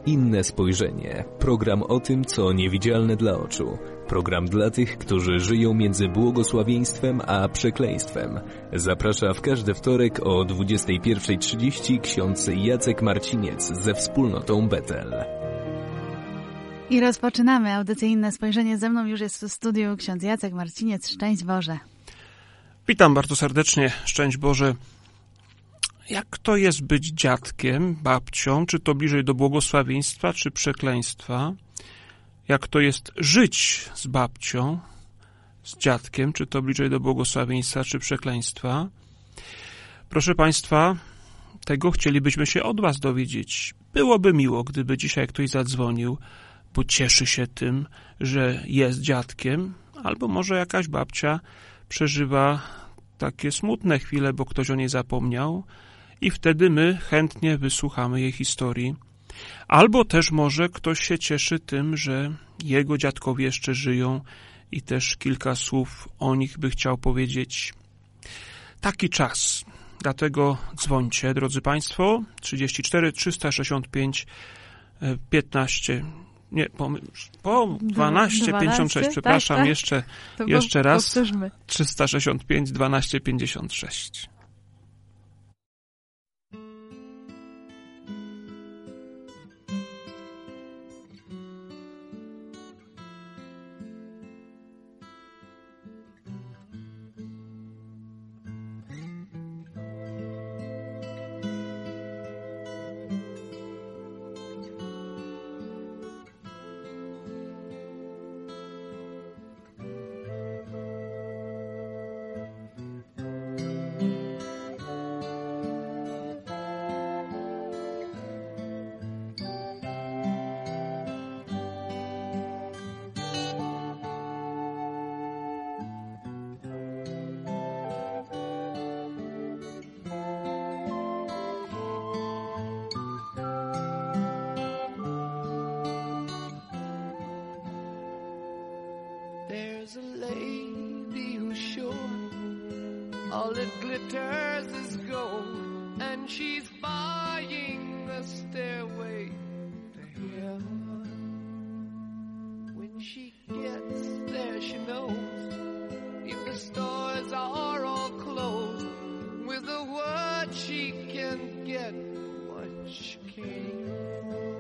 Inne spojrzenie. Program o tym, co niewidzialne dla oczu. Program dla tych, którzy żyją między błogosławieństwem a przekleństwem. Zaprasza w każdy wtorek o 21:30 ksiądz Jacek Marciniec ze wspólnotą Betel. I rozpoczynamy audycję Inne spojrzenie. Ze mną już jest w studiu ksiądz Jacek Marciniec. Szczęść Boże. Witam bardzo serdecznie. Szczęść Boże. Jak to jest być dziadkiem, babcią? Czy to bliżej do błogosławieństwa, czy przekleństwa? Jak to jest żyć z babcią, z dziadkiem? Czy to bliżej do błogosławieństwa, czy przekleństwa? Proszę Państwa, tego chcielibyśmy się od Was dowiedzieć. Byłoby miło, gdyby dzisiaj ktoś zadzwonił, bo cieszy się tym, że jest dziadkiem, albo może jakaś babcia przeżywa takie smutne chwile, bo ktoś o niej zapomniał i wtedy my chętnie wysłuchamy jej historii. Albo też może ktoś się cieszy tym, że jego dziadkowie jeszcze żyją i też kilka słów o nich by chciał powiedzieć. Taki czas. Dlatego dzwońcie, drodzy Państwo, 34 365 15, nie, po 12 56, przepraszam, tak. Jeszcze raz, powtórzmy. 365 12 56. All it glitters is gold, and she's buying a stairway to heaven. When she gets there, she knows if the stores are all closed, with a word she can get what she came for.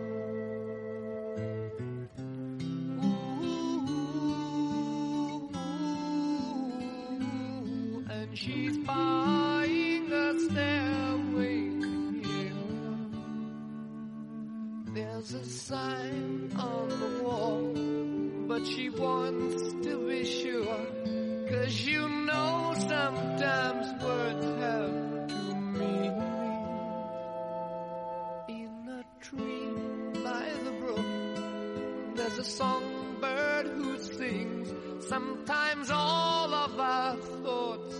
She's buying a stairway here. There's a sign on the wall, but she wants to be sure, 'cause you know sometimes words have two meanings. In a tree by the brook, there's a songbird who sings. Sometimes all of our thoughts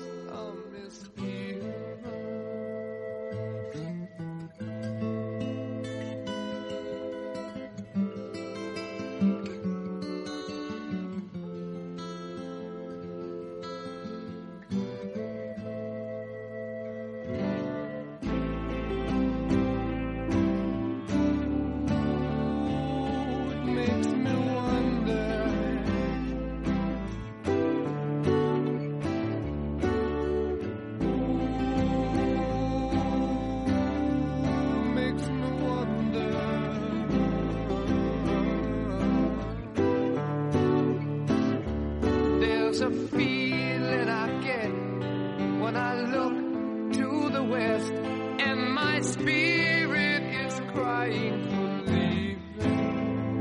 a feeling I get when I look to the west, and my spirit is crying for leaving.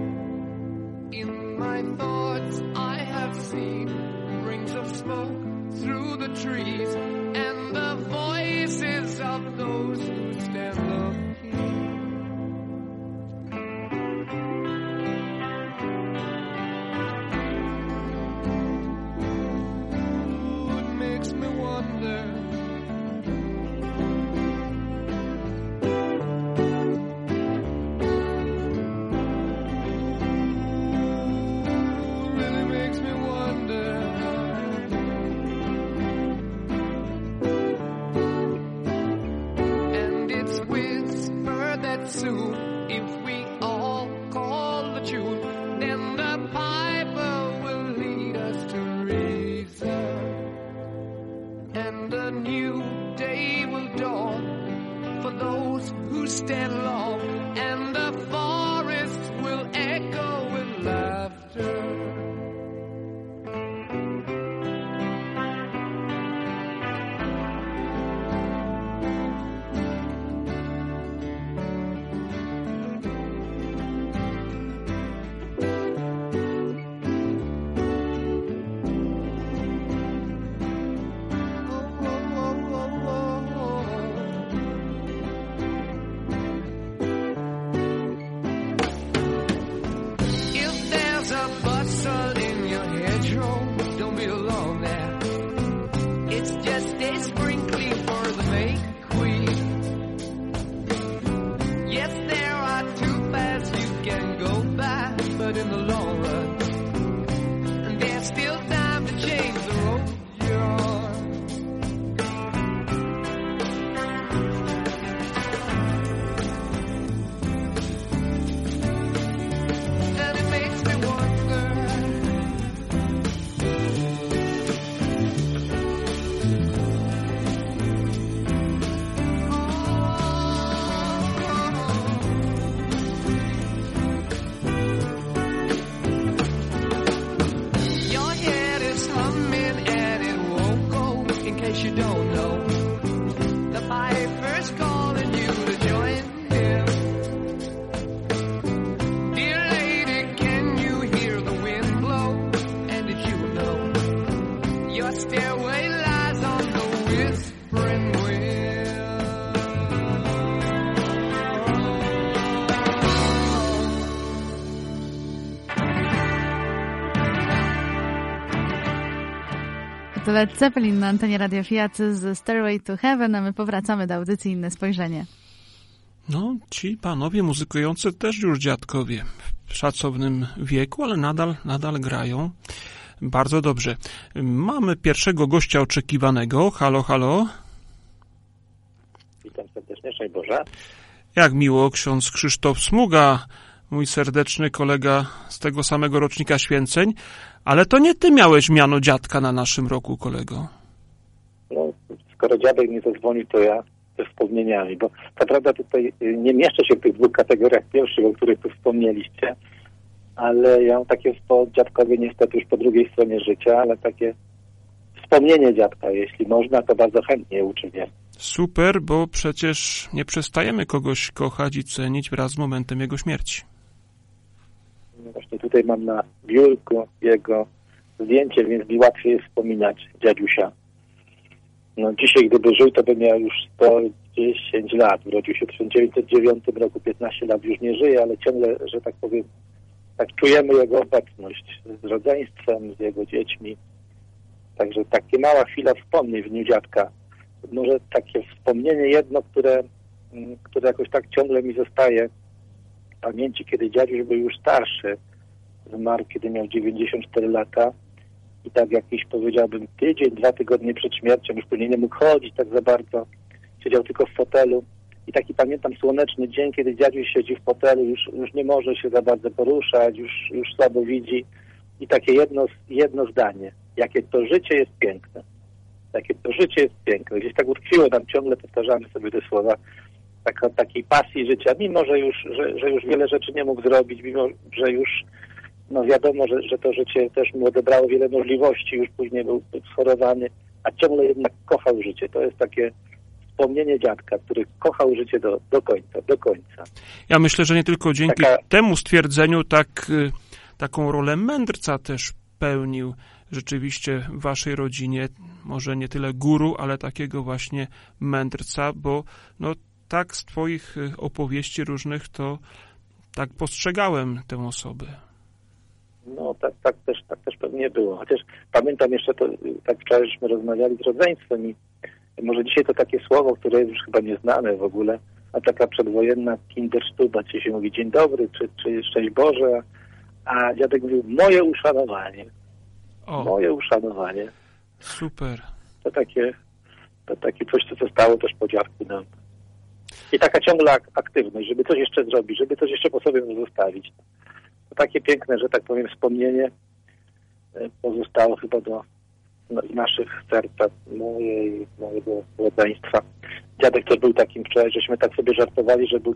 In my thoughts I have seen rings of smoke through the trees, and the voices of those who stand alone. To Led Zeppelin na antenie Radia Fiat z Stairway to Heaven, a my powracamy do audycji Inne Spojrzenie. No, ci panowie muzykujący też już dziadkowie w szacownym wieku, ale nadal grają. Bardzo dobrze. Mamy pierwszego gościa oczekiwanego. Halo, halo. Witam serdecznie, szczęść Boże. Jak miło, ksiądz Krzysztof Smuga, mój serdeczny kolega z tego samego rocznika święceń, ale to nie ty miałeś miano dziadka na naszym roku, kolego. No, skoro dziadek mi zadzwonił, to ja ze wspomnieniami, bo co prawda tutaj nie mieszczę się w tych dwóch kategoriach pierwszych, o których tu wspomnieliście, ale ja mam takie dziadkowie niestety już po drugiej stronie życia, ale takie wspomnienie dziadka, jeśli można, to bardzo chętnie uczynię. Super, bo przecież nie przestajemy kogoś kochać i cenić wraz z momentem jego śmierci. No właśnie tutaj mam na biurku jego zdjęcie, więc mi łatwiej jest wspominać dziadusia. No dzisiaj, gdyby żył, to by miał już 110 lat. Urodził się w 1909 roku, 15 lat już nie żyje, ale ciągle, że tak powiem, tak czujemy jego obecność z rodzeństwem, z jego dziećmi. Także takie mała chwila wspomnień w dniu dziadka. Może takie wspomnienie jedno, które jakoś tak ciągle mi zostaje w pamięci, kiedy dziaduś był już starszy. Zmarł, kiedy miał 94 lata. I tak jakiś, powiedziałbym, tydzień, 2 tygodnie przed śmiercią, już później nie mógł chodzić tak za bardzo. Siedział tylko w fotelu. I taki pamiętam słoneczny dzień, kiedy dziaduś siedzi w fotelu, już nie może się za bardzo poruszać, już słabo widzi. I takie jedno zdanie. Jakie to życie jest piękne. Jakie to życie jest piękne. Gdzieś tak utkwiło nam, ciągle powtarzamy sobie te słowa takiej pasji życia, mimo że już wiele rzeczy nie mógł zrobić, mimo że już wiadomo, że to życie też mu odebrało wiele możliwości, już później był schorowany, a ciągle jednak kochał życie. To jest takie wspomnienie dziadka, który kochał życie do końca. Ja myślę, że nie tylko dzięki temu stwierdzeniu taką rolę mędrca też pełnił rzeczywiście w waszej rodzinie, może nie tyle guru, ale takiego właśnie mędrca, bo tak z twoich opowieści różnych to tak postrzegałem tę osobę. No tak też pewnie było. Chociaż pamiętam jeszcze to, tak wczoraj żeśmy rozmawiali z rodzeństwem i może dzisiaj to takie słowo, które jest już chyba nieznane w ogóle, a taka przedwojenna kindersztuba, czy się mówi dzień dobry, czy szczęść Boże, a dziadek mówił moje uszanowanie. O, moje uszanowanie. Super. To takie coś, co zostało też po dziadku nam. I taka ciągła aktywność, żeby coś jeszcze zrobić, żeby coś jeszcze po sobie zostawić. To takie piękne, że tak powiem, wspomnienie pozostało chyba do naszych serca, mojego rodzeństwa. Dziadek też był takim wczoraj, żeśmy tak sobie żartowali, że był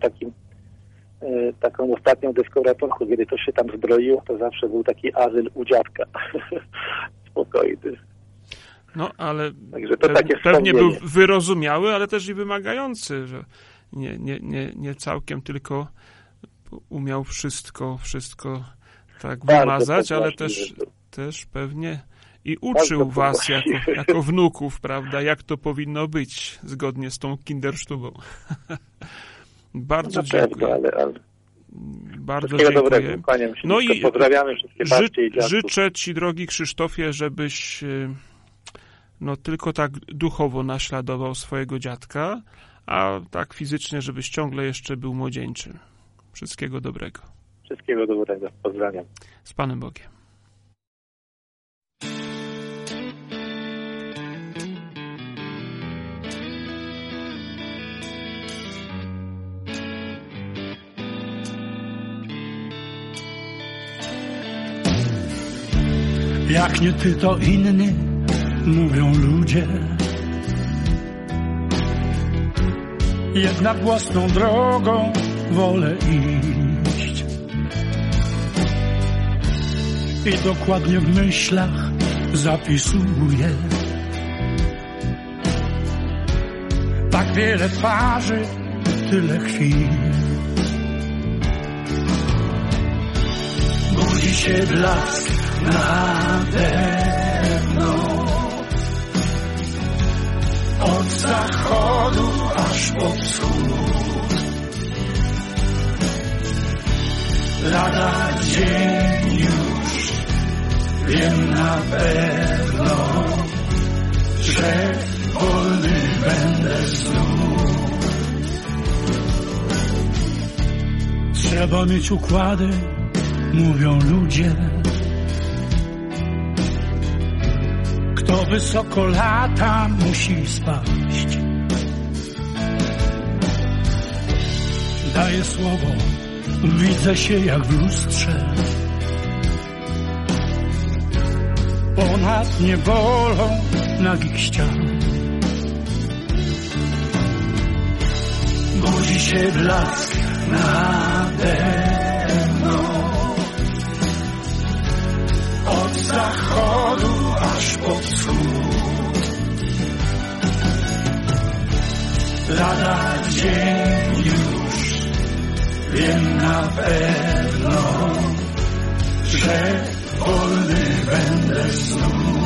taką ostatnią deską ratunku, kiedy to się tam zbroiło, to zawsze był taki azyl u dziadka. Spokojny. No, ale także to pewnie był wyrozumiały, ale też i wymagający, że nie całkiem tylko umiał wszystko tak wymazać, ale też pewnie i uczył was jako wnuków, prawda, jak to powinno być zgodnie z tą kindersztubą. Bardzo dziękuję. Ale bardzo dziękuję. Dobrego, kłaniam się. No i pozdrawiamy wszystkie babcie i dziadków. Życzę ci, drogi Krzysztofie, żebyś tylko tak duchowo naśladował swojego dziadka, a tak fizycznie, żebyś ciągle jeszcze był młodzieńczy. Wszystkiego dobrego. Wszystkiego dobrego. Pozdrawiam. Z Panem Bogiem. Jak nie ty, to inni, mówią ludzie. Jednak własną drogą wolę iść. I dokładnie w myślach zapisuję. Tak wiele twarzy, tyle chwil. Budzi się blask nade mną. Od zachodu aż po wschód. Lada dzień już wiem na pewno, że wolny będę znów. Trzeba mieć układy, mówią ludzie. Kto wysoko lata, musi spaść. Daję słowo, widzę się jak w lustrze. Ponad nie bolą nagich ścian. Budzi się blask nade mną. Od zachodu aż pod wschód. Lada dzień już wiem na pewno, że wolny będę znów.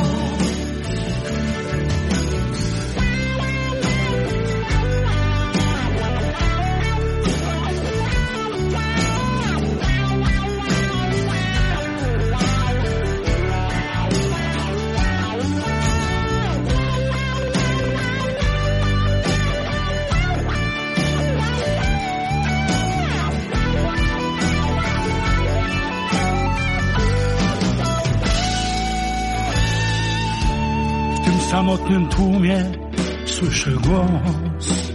W samotnym tłumie słyszę głos.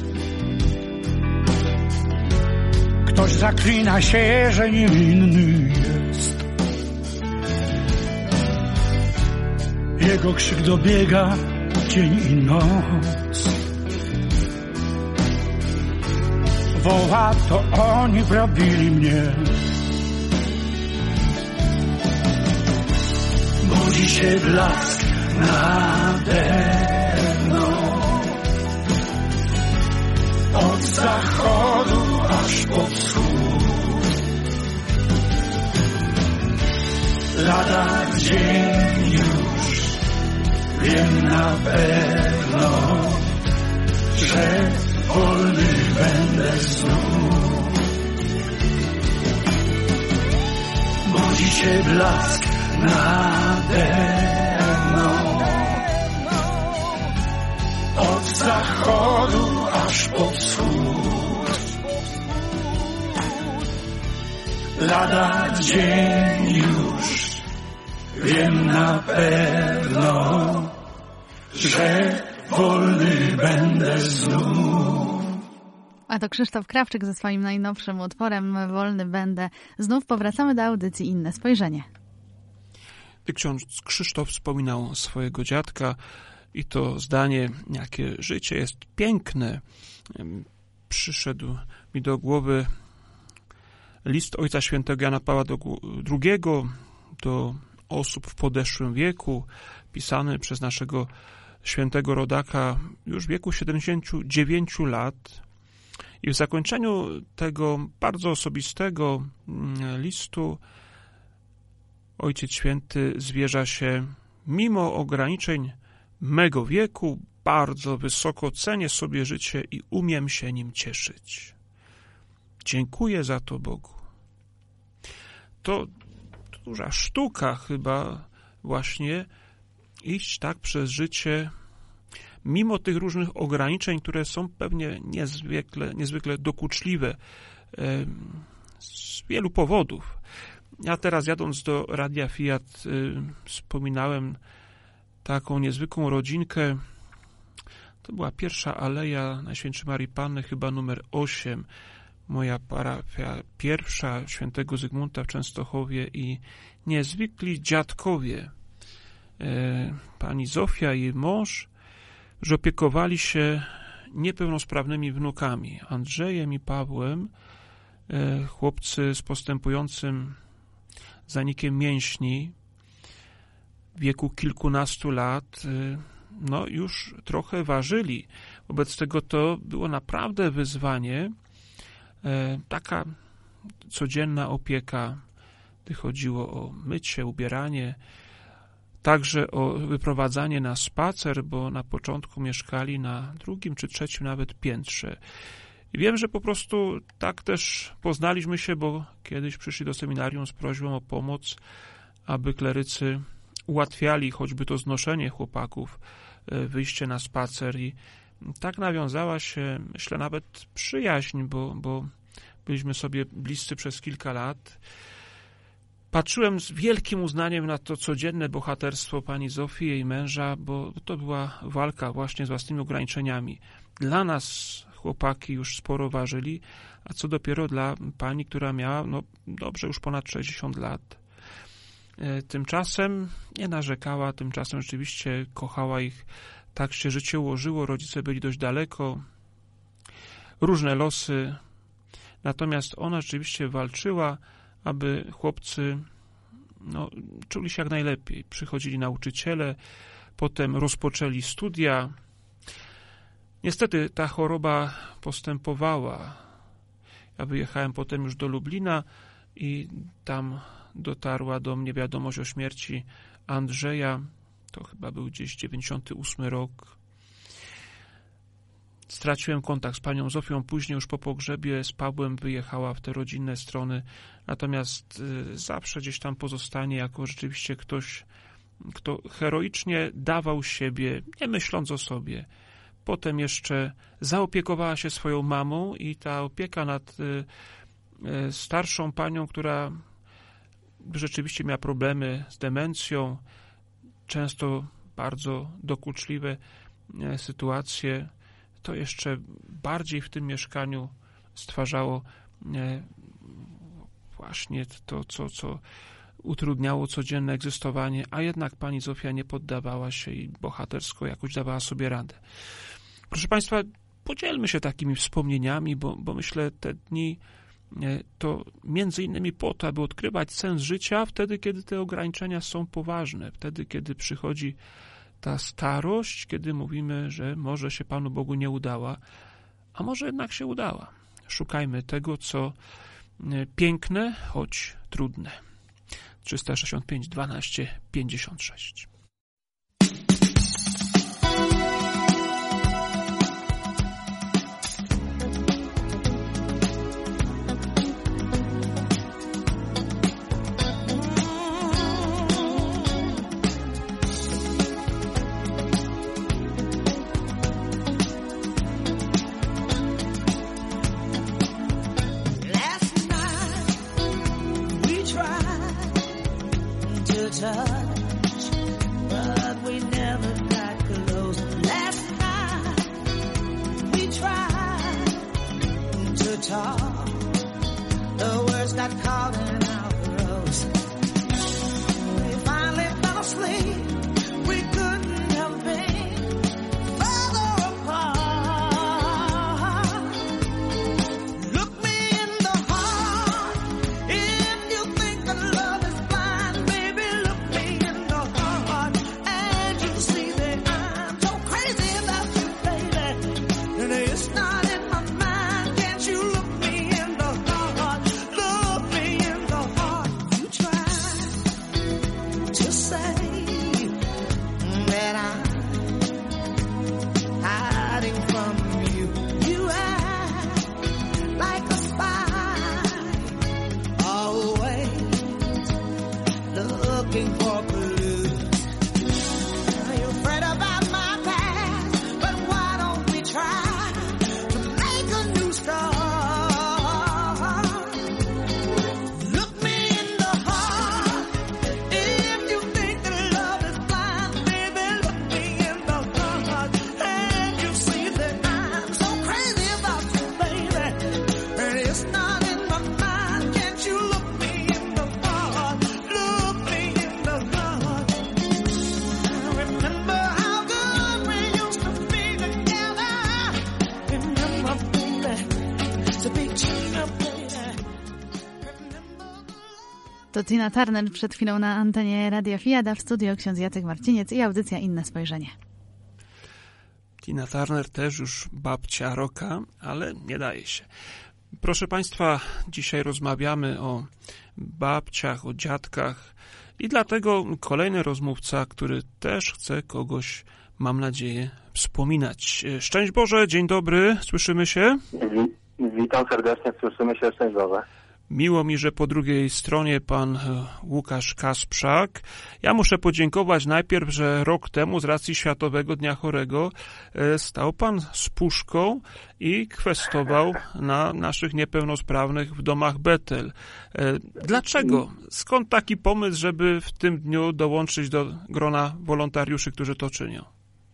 Ktoś zaklina się, że niewinny jest. Jego krzyk dobiega dzień i noc. Woła, to oni wrobili mnie. Budzi się blask nade mną. Od zachodu aż po wschód. Lada dzień już wiem na pewno, że wolny będę znów. Budzi się blask nade mną. Od zachodu aż po wschód. Lada dzień już wiem na pewno, że wolny będę znów. A to Krzysztof Krawczyk ze swoim najnowszym utworem Wolny będę znów. Powracamy do audycji Inne Spojrzenie. Ksiądz Krzysztof wspominał swojego dziadka i to zdanie, jakie życie jest piękne. Przyszedł mi do głowy list Ojca Świętego Jana Pawła II do osób w podeszłym wieku, pisany przez naszego świętego rodaka już w wieku 79 lat. I w zakończeniu tego bardzo osobistego listu Ojciec Święty zwierza się: mimo ograniczeń mego wieku bardzo wysoko cenię sobie życie i umiem się nim cieszyć. Dziękuję za to Bogu. To duża sztuka chyba właśnie iść tak przez życie, mimo tych różnych ograniczeń, które są pewnie niezwykle dokuczliwe z wielu powodów. Ja teraz, jadąc do Radia Fiat, wspominałem taką niezwykłą rodzinkę. To była pierwsza aleja Najświętszej Marii Panny, chyba numer 8. Moja parafia pierwsza, świętego Zygmunta w Częstochowie, i niezwykli dziadkowie, pani Zofia i jej mąż, że opiekowali się niepełnosprawnymi wnukami, Andrzejem i Pawłem, chłopcy z postępującym zanikiem mięśni, w wieku kilkunastu lat, no już trochę ważyli. Wobec tego to było naprawdę wyzwanie, taka codzienna opieka, gdy chodziło o mycie, ubieranie, także o wyprowadzanie na spacer, bo na początku mieszkali na drugim czy trzecim nawet piętrze. I wiem, że po prostu tak też poznaliśmy się, bo kiedyś przyszli do seminarium z prośbą o pomoc, aby klerycy ułatwiali choćby to znoszenie chłopaków wyjście na spacer i tak nawiązała się, myślę, nawet przyjaźń, bo byliśmy sobie bliscy przez kilka lat. Patrzyłem z wielkim uznaniem na to codzienne bohaterstwo pani Zofii i jej męża, bo to była walka właśnie z własnymi ograniczeniami. Dla nas chłopaki już sporo ważyli, a co dopiero dla pani, która miała dobrze już ponad 60 lat. Tymczasem nie narzekała, tymczasem rzeczywiście kochała ich. Tak się życie ułożyło, rodzice byli dość daleko, różne losy. Natomiast ona rzeczywiście walczyła, aby chłopcy czuli się jak najlepiej. Przychodzili nauczyciele, potem rozpoczęli studia. Niestety ta choroba postępowała. Ja wyjechałem potem już do Lublina i tam dotarła do mnie wiadomość o śmierci Andrzeja. To chyba był gdzieś 98 rok. Straciłem kontakt z panią Zofią. Później już po pogrzebie z Pawłem wyjechała w te rodzinne strony. Natomiast zawsze gdzieś tam pozostanie jako rzeczywiście ktoś, kto heroicznie dawał siebie, nie myśląc o sobie. Potem jeszcze zaopiekowała się swoją mamą i ta opieka nad starszą panią, która rzeczywiście miała problemy z demencją, często bardzo dokuczliwe sytuacje, to jeszcze bardziej w tym mieszkaniu stwarzało właśnie to, co utrudniało codzienne egzystowanie, a jednak pani Zofia nie poddawała się i bohatersko jakoś dawała sobie radę. Proszę Państwa, podzielmy się takimi wspomnieniami, bo myślę, te dni to między innymi po to, aby odkrywać sens życia wtedy, kiedy te ograniczenia są poważne, wtedy, kiedy przychodzi ta starość, kiedy mówimy, że może się Panu Bogu nie udała, a może jednak się udała. Szukajmy tego, co piękne, choć trudne. 365 12 56. To Tina Turner przed chwilą na antenie Radia Fiat, w studio ksiądz Jacek Marciniec i audycja Inne Spojrzenie. Tina Turner też już babcia roka, ale nie daje się. Proszę Państwa, dzisiaj rozmawiamy o babciach, o dziadkach i dlatego kolejny rozmówca, który też chce kogoś, mam nadzieję, wspominać. Szczęść Boże, dzień dobry, słyszymy się? Witam serdecznie, słyszymy się, szczęść Boże. Miło mi, że po drugiej stronie pan Łukasz Kasprzak. Ja muszę podziękować najpierw, że rok temu z racji Światowego Dnia Chorego stał pan z puszką i kwestował na naszych niepełnosprawnych w domach Betel. Dlaczego? Skąd taki pomysł, żeby w tym dniu dołączyć do grona wolontariuszy, którzy to czynią?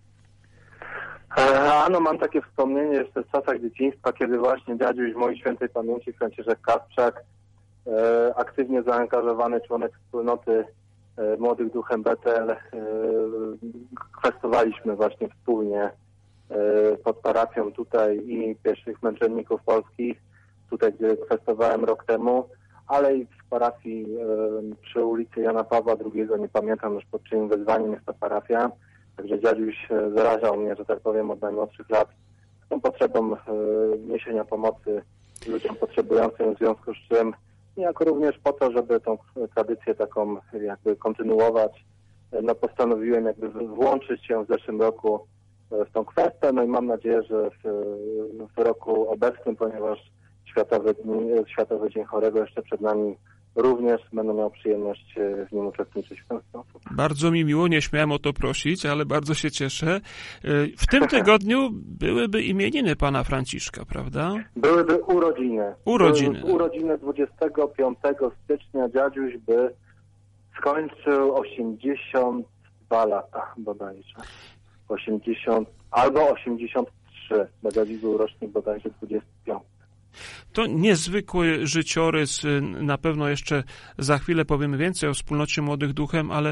No, mam takie wspomnienie jeszcze z czasach dzieciństwa, kiedy właśnie dziadziuś mojej świętej pamięci, Franciszek Kasprzak, aktywnie zaangażowany członek wspólnoty Młodych Duchem Betel, kwestowaliśmy właśnie wspólnie pod parafią tutaj i pierwszych męczenników polskich, tutaj gdzie kwestowałem rok temu, ale i w parafii przy ulicy Jana Pawła II, nie pamiętam już pod czyim wezwaniem jest ta parafia. Także dziadziuś zarażał mnie, że tak powiem, od najmłodszych lat tą potrzebą niesienia pomocy ludziom potrzebującym, w związku z czym jako również po to, żeby tą tradycję taką jakby kontynuować, no postanowiłem jakby włączyć się w zeszłym roku w tą kwestię, no i mam nadzieję, że w roku obecnym, ponieważ Światowy Dzień Chorego jeszcze przed nami, również będę miał przyjemność w nim uczestniczyć w ten sposób. Bardzo mi miło, nie śmiałem o to prosić, ale bardzo się cieszę. W tym tygodniu byłyby imieniny pana Franciszka, prawda? Byłyby urodziny. Urodziny 25 stycznia dziadziuś by skończył 82 lata bodajże. 80 albo 83, bo dziadziuś był rocznik bodajże 25. To niezwykły życiorys, na pewno jeszcze za chwilę powiemy więcej o wspólnocie Młodych Duchem, ale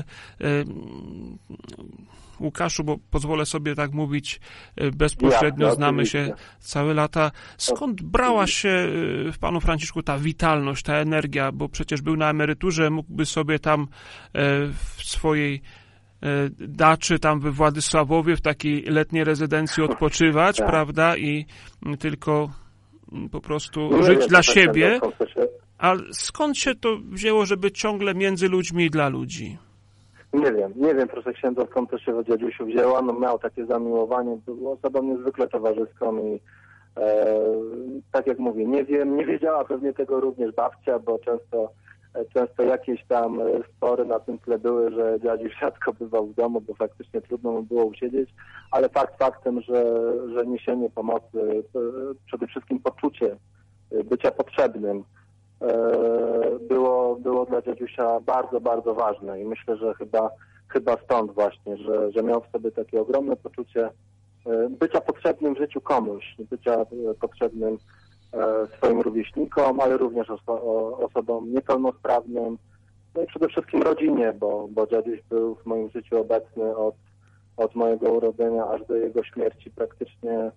Łukaszu, bo pozwolę sobie tak mówić bezpośrednio, znamy się całe lata. Skąd brała się w panu Franciszku ta witalność, ta energia, bo przecież był na emeryturze, mógłby sobie tam w swojej daczy tam we Władysławowie w takiej letniej rezydencji odpoczywać, prawda, i tylko po prostu żyć dla siebie, ale skąd się to wzięło, żeby ciągle między ludźmi i dla ludzi? Nie wiem, proszę księdza, skąd to się w dziadziusiu wzięło. No, miał takie zamiłowanie, był osobą niezwykle towarzyską i tak jak mówię, nie wiedziała pewnie tego również babcia, bo często jakieś tam spory na tym tle były, że dziadziuś rzadko bywał w domu, bo faktycznie trudno mu było usiedzieć, ale faktem, że niesienie pomocy, przede wszystkim poczucie bycia potrzebnym było dla dziadziusia bardzo, bardzo ważne i myślę, że chyba stąd właśnie, że miał w sobie takie ogromne poczucie bycia potrzebnym w życiu komuś, bycia potrzebnym swoim rówieśnikom, ale również osobom niepełnosprawnym, no i przede wszystkim rodzinie, bo dziaduś był w moim życiu obecny od mojego urodzenia aż do jego śmierci praktycznie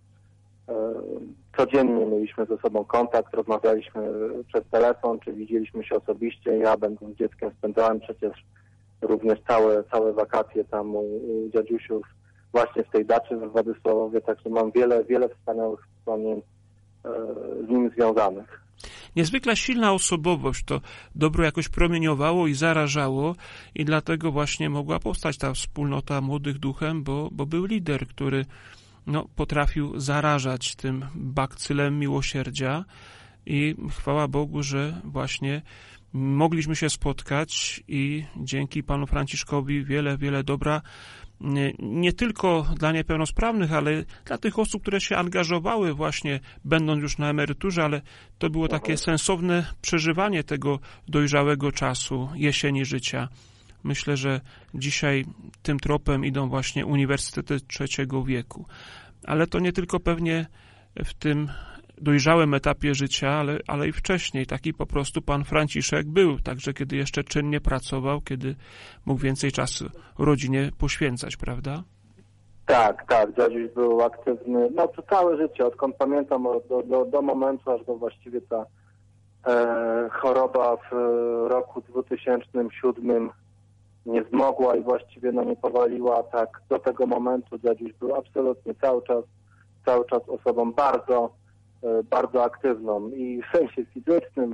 codziennie mieliśmy ze sobą kontakt, rozmawialiśmy przez telefon, czy widzieliśmy się osobiście. Ja, będąc dzieckiem, spędzałem przecież również całe wakacje tam u dziadziusiów właśnie w tej daczy w Władysławowie, także mam wiele wspaniałych wspomnień z nim związanych. Niezwykle silna osobowość, to dobro jakoś promieniowało i zarażało i dlatego właśnie mogła powstać ta wspólnota Młodych Duchem, bo był lider, który potrafił zarażać tym bakcylem miłosierdzia i chwała Bogu, że właśnie mogliśmy się spotkać i dzięki panu Franciszkowi wiele dobra nie tylko dla niepełnosprawnych, ale dla tych osób, które się angażowały właśnie będąc już na emeryturze, ale to było takie sensowne przeżywanie tego dojrzałego czasu, jesieni życia. Myślę, że dzisiaj tym tropem idą właśnie uniwersytety trzeciego wieku. Ale to nie tylko pewnie w tym dojrzałym etapie życia, ale i wcześniej. Taki po prostu pan Franciszek był, także kiedy jeszcze czynnie pracował, kiedy mógł więcej czasu rodzinie poświęcać, prawda? Tak, dziaduś był aktywny, to całe życie, odkąd pamiętam do momentu, aż do właściwie ta choroba w roku 2007 nie zmogła i właściwie nie powaliła, tak do tego momentu dziaduś był absolutnie cały czas osobą bardzo aktywną i w sensie fizycznym,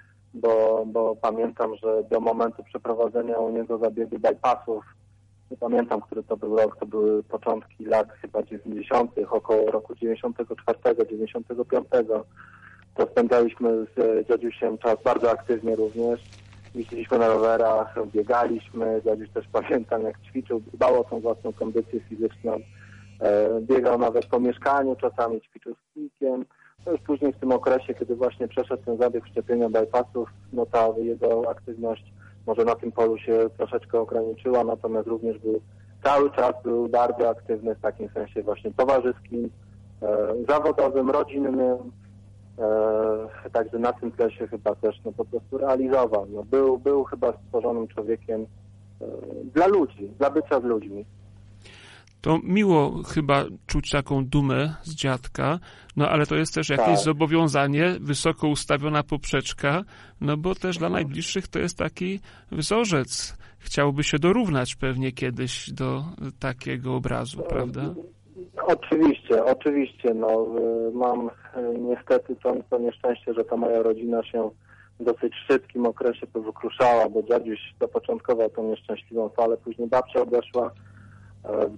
bo pamiętam, że do momentu przeprowadzenia u niego zabiegu bypassów, nie pamiętam, który to był rok, to były początki lat chyba 90., około roku 94, 95, to spędzaliśmy z dziadziusiem czas bardzo aktywnie również. Jeździliśmy na rowerach, biegaliśmy. Dziaduś też pamiętam, jak ćwiczył, dbał o tą własną kondycję fizyczną. Biegał nawet po mieszkaniu, czasami ćwiczył z kijkiem. No już później w tym okresie, kiedy właśnie przeszedł ten zabieg wszczepienia bypassów, no ta jego aktywność może na tym polu się troszeczkę ograniczyła, natomiast również cały czas był bardzo aktywny w takim sensie właśnie towarzyskim, zawodowym, rodzinnym. Także na tym tle się chyba też po prostu realizował. No, był chyba stworzonym człowiekiem dla ludzi, dla bycia z ludźmi. To miło chyba czuć taką dumę z dziadka, no ale to jest też jakieś zobowiązanie, wysoko ustawiona poprzeczka, no bo też dla najbliższych to jest taki wzorzec. Chciałby się dorównać pewnie kiedyś do takiego obrazu, prawda? Oczywiście. No, mam niestety to nieszczęście, że ta moja rodzina się w dosyć szybkim okresie powykruszała, bo dziaduś zapoczątkował tą nieszczęśliwą falę, później babcia odeszła. W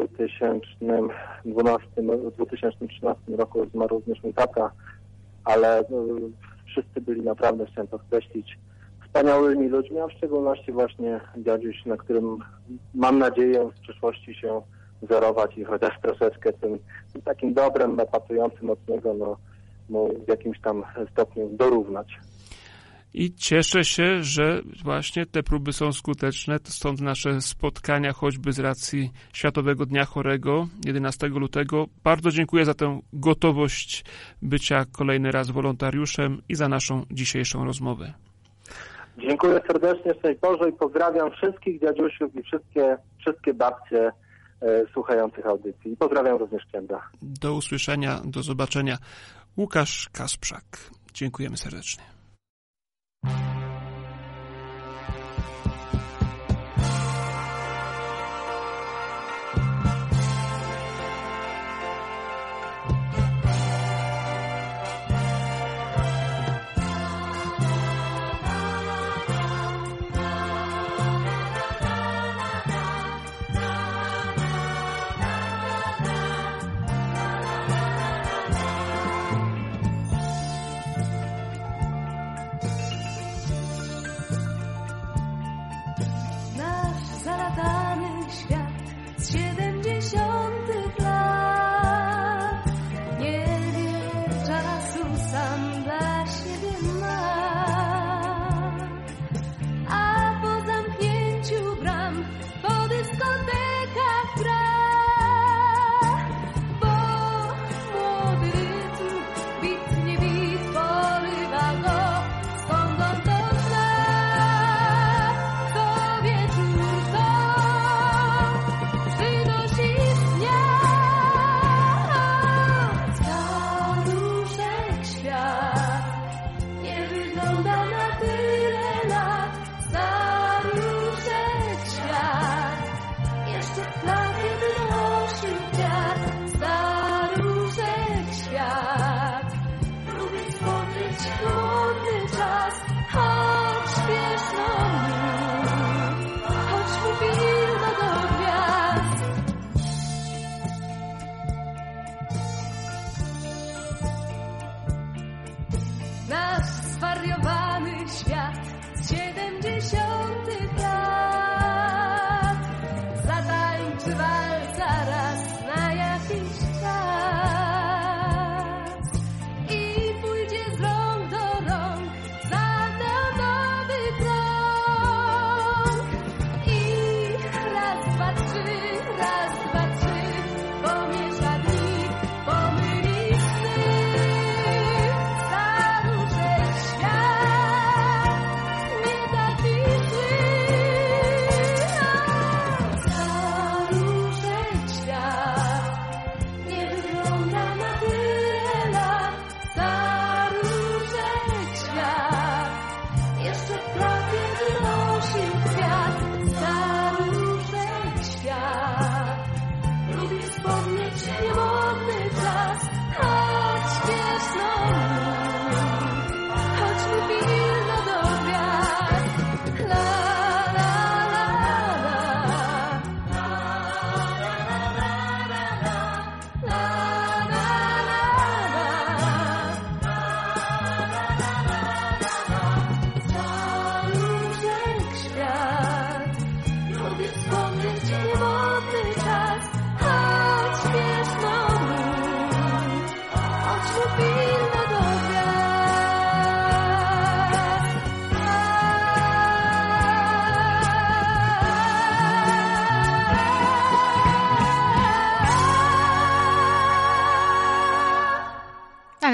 2013 roku zmarł również mój tata, ale wszyscy byli naprawdę, chciałem podkreślić, wspaniałymi ludźmi, a w szczególności właśnie dziaduś, na którym mam nadzieję w przyszłości się wzorować i chociaż troszeczkę tym takim dobrem, epatującym od niego, mu w jakimś tam stopniu dorównać. I cieszę się, że właśnie te próby są skuteczne, stąd nasze spotkania, choćby z racji Światowego Dnia Chorego 11 lutego. Bardzo dziękuję za tę gotowość bycia kolejny raz wolontariuszem i za naszą dzisiejszą rozmowę. Dziękuję serdecznie, szczęść Boże, i pozdrawiam wszystkich dziadusiów i wszystkie babcie słuchających audycji. I pozdrawiam również księdza. Do usłyszenia, do zobaczenia. Łukasz Kasprzak. Dziękujemy serdecznie.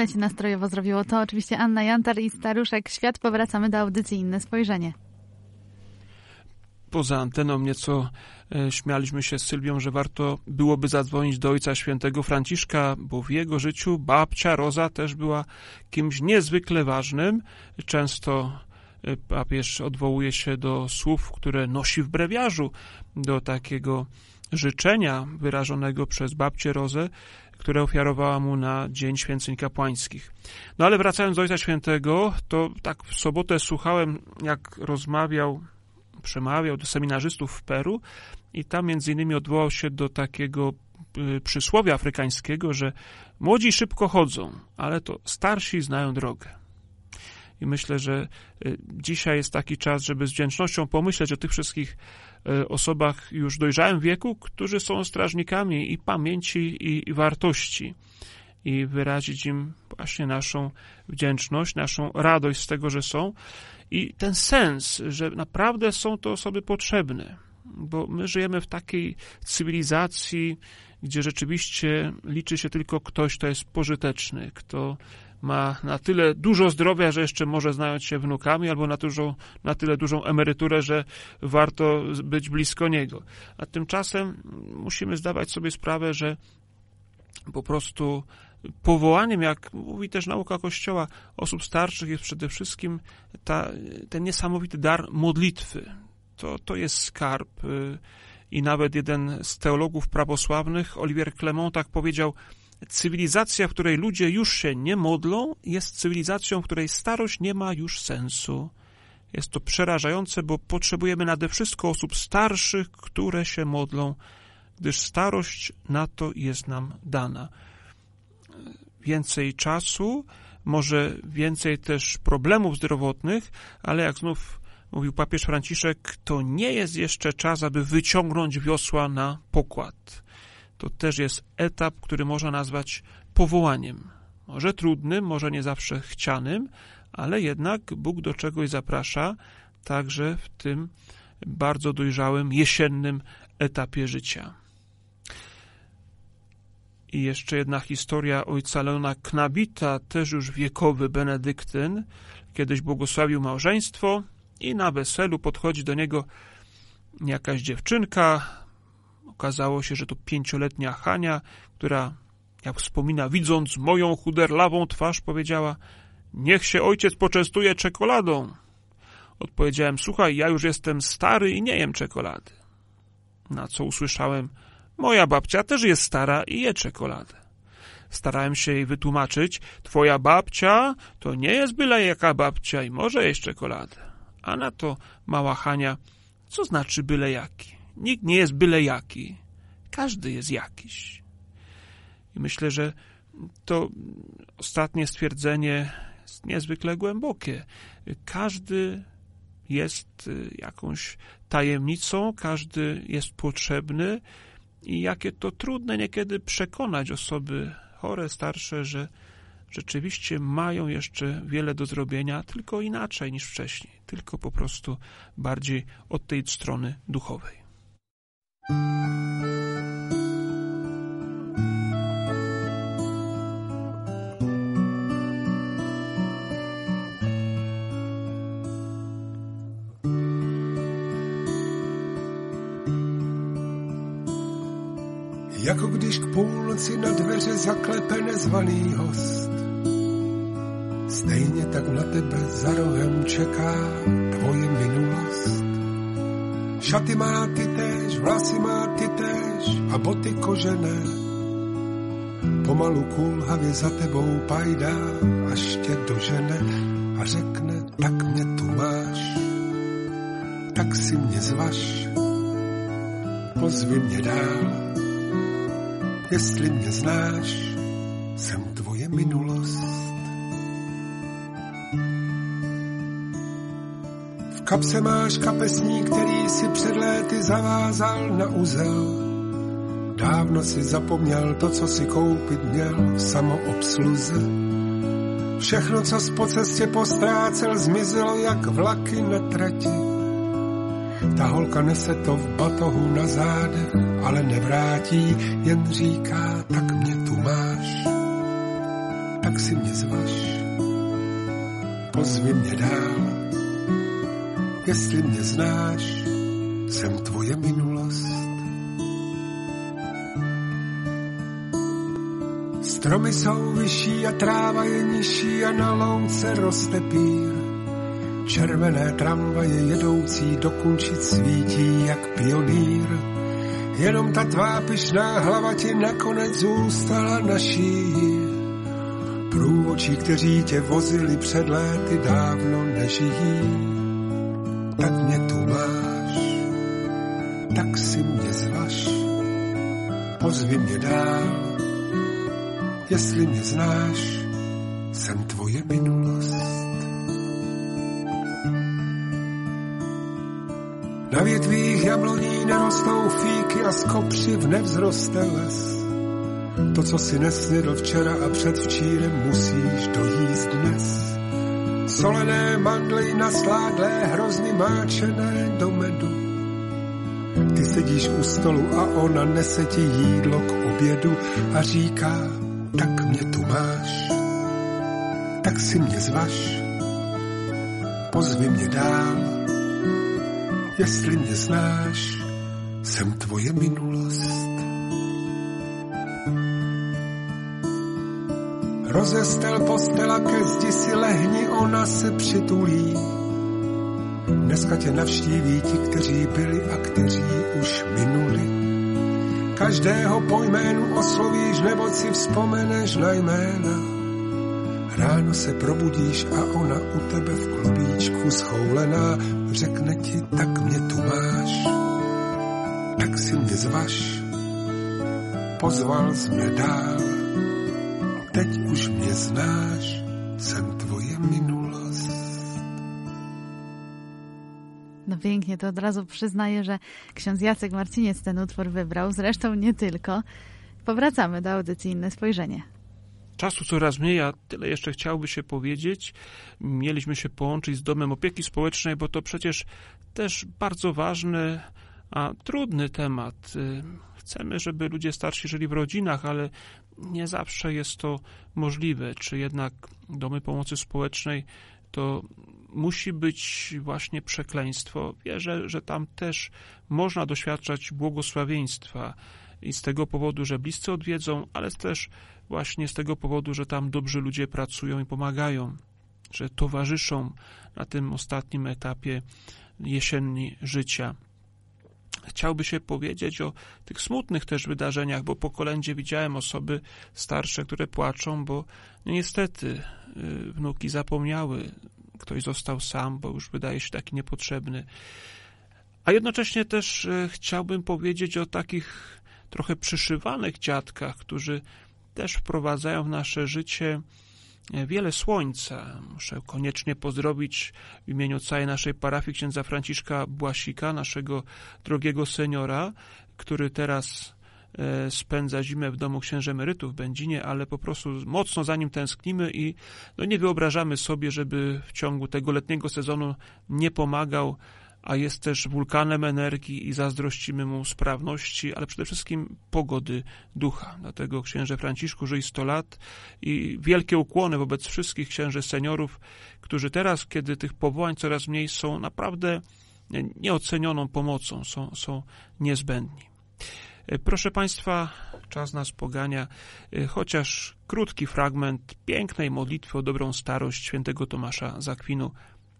źle się nastrojowo zrobiło. To oczywiście Anna Jantar i Staruszek Świat. Powracamy do audycji Inne Spojrzenie. Poza anteną nieco śmialiśmy się z Sylwią, że warto byłoby zadzwonić do Ojca Świętego Franciszka, bo w jego życiu babcia Roza też była kimś niezwykle ważnym. Często papież odwołuje się do słów, które nosi w brewiarzu, do takiego życzenia wyrażonego przez babcię Rozę, które ofiarowała mu na Dzień Święceń Kapłańskich. No ale wracając do Ojca Świętego, to tak w sobotę słuchałem, jak przemawiał do seminarzystów w Peru i tam między innymi odwołał się do takiego przysłowia afrykańskiego, że młodzi szybko chodzą, ale to starsi znają drogę. I myślę, że dzisiaj jest taki czas, żeby z wdzięcznością pomyśleć o tych wszystkich osobach już w dojrzałym wieku, którzy są strażnikami i pamięci, i wartości. I wyrazić im właśnie naszą wdzięczność, naszą radość z tego, że są i ten sens, że naprawdę są to osoby potrzebne. Bo my żyjemy w takiej cywilizacji, gdzie rzeczywiście liczy się tylko ktoś, kto jest pożyteczny, kto ma na tyle dużo zdrowia, że jeszcze może zająć się wnukami, albo na tyle dużą emeryturę, że warto być blisko niego. A tymczasem musimy zdawać sobie sprawę, że po prostu powołaniem, jak mówi też nauka Kościoła, osób starszych jest przede wszystkim ten niesamowity dar modlitwy. To jest skarb i nawet jeden z teologów prawosławnych, Olivier Clement, tak powiedział: cywilizacja, w której ludzie już się nie modlą, jest cywilizacją, w której starość nie ma już sensu. Jest to przerażające, bo potrzebujemy nade wszystko osób starszych, które się modlą, gdyż starość na to jest nam dana. Więcej czasu, może więcej też problemów zdrowotnych, ale jak znów mówił papież Franciszek, to nie jest jeszcze czas, aby wyciągnąć wiosła na pokład. To też jest etap, który można nazwać powołaniem. Może trudnym, może nie zawsze chcianym, ale jednak Bóg do czegoś zaprasza, także w tym bardzo dojrzałym, jesiennym etapie życia. I jeszcze jedna historia ojca Leona Knabita, też już wiekowy benedyktyn, kiedyś błogosławił małżeństwo i na weselu podchodzi do niego jakaś dziewczynka. Okazało się, że to 5-letnia Hania, która, jak wspomina, widząc moją chuderlawą twarz, powiedziała: niech się ojciec poczęstuje czekoladą. Odpowiedziałem: słuchaj, ja już jestem stary i nie jem czekolady. Na co usłyszałem: moja babcia też jest stara i je czekoladę. Starałem się jej wytłumaczyć: twoja babcia to nie jest byle jaka babcia i może jeść czekoladę. A na to mała Hania: co znaczy byle jaki? Nikt nie jest byle jaki. Każdy jest jakiś. I myślę, że to ostatnie stwierdzenie jest niezwykle głębokie. Każdy jest jakąś tajemnicą, każdy jest potrzebny i jakie to trudne niekiedy przekonać osoby chore, starsze, że rzeczywiście mają jeszcze wiele do zrobienia, tylko inaczej niż wcześniej, tylko po prostu bardziej od tej strony duchowej. Jako když k půlnoci na dveře zaklepe nezvaný host, stejně tak na tebe za rohem čeká tvoje minulost. Šaty má ty též, vlasy má ty též a boty kožené. Pomalu kulhavě za tebou pajdá, až tě dožene a řekne: tak mě tu máš, tak si mě zvaž, pozvi mě dál. Jestli mě znáš, jsem tvoje minulost. V kapse máš kapesník, který si před léty zavázal na uzel. Dávno si zapomněl to, co si koupit měl v samoobsluze. Všechno, co jsi po cestě postrácel, zmizelo jak vlaky na trati. Ta holka nese to v batohu na zádech, ale nevrátí, jen říká: tak mě tu máš, tak tak si mě zvaž, pozvi mě dál, jestli mě znáš, jsem tvoje minulost. Stromy jsou vyšší a tráva je nižší a na louce roste pír. Červené tramvaje jedoucí do Kunčic svítí jak pionýr. Jenom ta tvá pyšná hlava ti nakonec zůstala naší. Průvodčí, kteří tě vozili před léty, dávno nežijí. Tak mě tu máš, tak si mě zvaž, pozvi mě dál, jestli mě znáš, jsem tvoje minulost. Na větvích jabloní nerostou fíky a z kopřiv nevzroste les. To, co si nesnědl včera a předvčírem, musíš dojíst dnes. Solené mandly nasládlé, hrozny máčené do medu. Ty sedíš u stolu a ona nese ti jídlo k obědu a říká, tak mě tu máš, tak si mě zvaž, pozvi mě dál, jestli mě znáš, jsem tvoje minulost. Rozestel postela, ke zdi si lehni, ona se přitulí. Dneska tě navštíví ti, kteří byli a kteří už minuli. Každého po jménu oslovíš, nebo si vzpomeneš na jména. Ráno se probudíš a ona u tebe v klobíčku schoulená řekne ti, tak mě tu máš, tak si mě zvaž, pozval jsi mě dál, teď už mě znáš, jsem tvoje minulost. No pięknie, to od razu przyznaję, że ksiądz Jacek Marciniec ten utwór wybrał, zresztą nie tylko. Powracamy do audycji Inne Spojrzenie. Czasu coraz mniej, a tyle jeszcze chciałoby się powiedzieć. Mieliśmy się połączyć z Domem Opieki Społecznej, bo to przecież też bardzo ważny, a trudny temat. Chcemy, żeby ludzie starsi żyli w rodzinach, ale nie zawsze jest to możliwe. Czy jednak domy pomocy społecznej to musi być właśnie przekleństwo? Wierzę, że tam też można doświadczać błogosławieństwa i z tego powodu, że bliscy odwiedzą, ale też właśnie z tego powodu, że tam dobrzy ludzie pracują i pomagają, że towarzyszą na tym ostatnim etapie jesienni życia. Chciałby się powiedzieć o tych smutnych też wydarzeniach, bo po kolędzie widziałem osoby starsze, które płaczą, bo niestety wnuki zapomniały, ktoś został sam, bo już wydaje się taki niepotrzebny. A jednocześnie też chciałbym powiedzieć o takich trochę przyszywanych dziadkach, którzy też wprowadzają w nasze życie wiele słońca. Muszę koniecznie pozdrowić w imieniu całej naszej parafii księdza Franciszka Błasika, naszego drogiego seniora, który teraz spędza zimę w domu księży emerytów w Będzinie, ale po prostu mocno za nim tęsknimy i nie wyobrażamy sobie, żeby w ciągu tego letniego sezonu nie pomagał, a jest też wulkanem energii i zazdrościmy mu sprawności, ale przede wszystkim pogody ducha. Dlatego księże Franciszku, żyj 100 lat i wielkie ukłony wobec wszystkich księży seniorów, którzy teraz, kiedy tych powołań coraz mniej, są naprawdę nieocenioną pomocą, są niezbędni. Proszę Państwa, czas nas pogania, chociaż krótki fragment pięknej modlitwy o dobrą starość świętego Tomasza z Akwinu.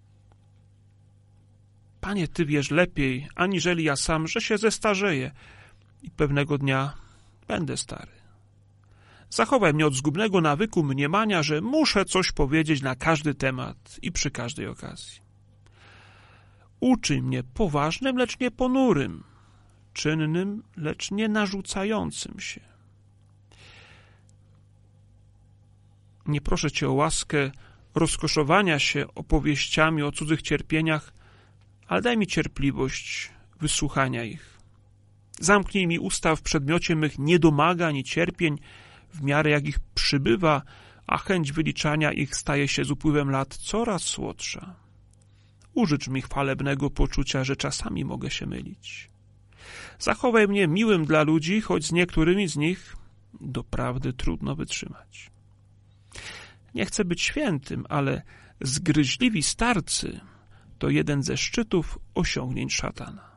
Panie, Ty wiesz lepiej, aniżeli ja sam, że się zestarzeję i pewnego dnia będę stary. Zachowaj mnie od zgubnego nawyku mniemania, że muszę coś powiedzieć na każdy temat i przy każdej okazji. Uczyń mnie poważnym, lecz nie ponurym, czynnym, lecz nie narzucającym się. Nie proszę Cię o łaskę rozkoszowania się opowieściami o cudzych cierpieniach, ale daj mi cierpliwość wysłuchania ich. Zamknij mi usta w przedmiocie mych niedomagań i cierpień, w miarę jak ich przybywa, a chęć wyliczania ich staje się z upływem lat coraz słodsza. Użycz mi chwalebnego poczucia, że czasami mogę się mylić. Zachowaj mnie miłym dla ludzi, choć z niektórymi z nich doprawdy trudno wytrzymać. Nie chcę być świętym, ale zgryźliwi starcy to jeden ze szczytów osiągnięć szatana.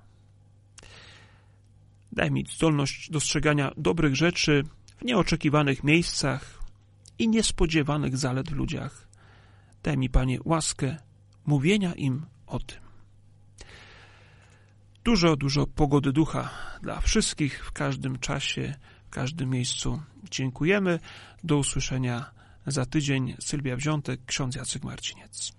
Daj mi zdolność dostrzegania dobrych rzeczy w nieoczekiwanych miejscach i niespodziewanych zalet w ludziach. Daj mi, Panie, łaskę mówienia im o tym. Dużo pogody ducha dla wszystkich w każdym czasie, w każdym miejscu. Dziękujemy. Do usłyszenia za tydzień. Sylwia Wziątek, ksiądz Jacek Marciniec.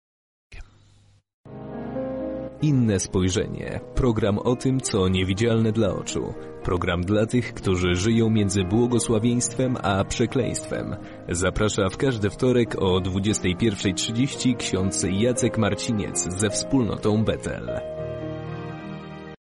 Inne spojrzenie. Program o tym, co niewidzialne dla oczu. Program dla tych, którzy żyją między błogosławieństwem a przekleństwem. Zaprasza w każdy wtorek o 21:30 ksiądz Jacek Marciniec ze wspólnotą Betel.